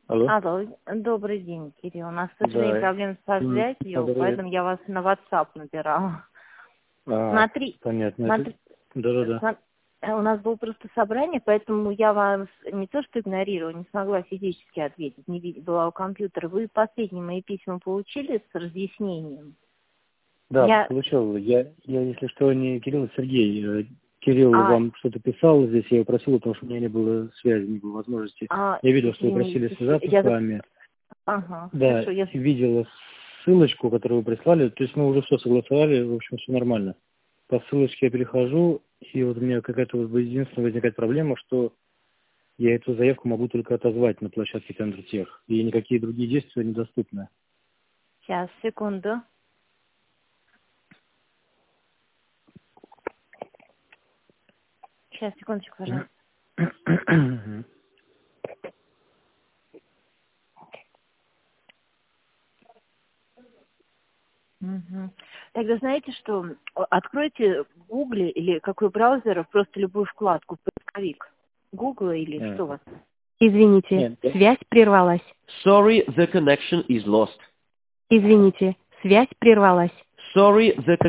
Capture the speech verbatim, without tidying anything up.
Алло. Алло, добрый день, Кирилл. У нас, к сожалению, Да. проблемы со М, связью, добрый. поэтому я вас на WhatsApp набирала. А, Смотри, понятно. смотри, Да-да-да. сма- э, у нас было просто собрание, поэтому я вас не то что игнорировала, не смогла физически ответить, не видела, была у компьютера. Вы последние мои письма получили с разъяснением? Да, Я... получил. Я, я, если что, не Кирилл, а Сергей. Э, Кирилл А, вам что-то писал здесь, я его просил, потому что у меня не было связи, не было возможности. а, Я видел, что вы просили извините, связаться я... с вами. Ага, Да, хорошо, я... видел ссылочку, которую вы прислали. То есть мы уже все согласовали, в общем, все нормально. По ссылочке я перехожу, и вот у меня какая-то вот единственная возникает проблема, что я эту заявку могу только отозвать на площадке Тендертех, и никакие другие действия недоступны. Сейчас, секунду. Сейчас, секундочку, пожалуйста. Мгм. Тогда знаете что? О, Откройте в Гугле или какой браузер, просто любую вкладку, поисковик. Google или Э, что у вас? Извините, Нет, да. связь прервалась. Sorry, the connection is lost. Извините, связь прервалась. Sorry, the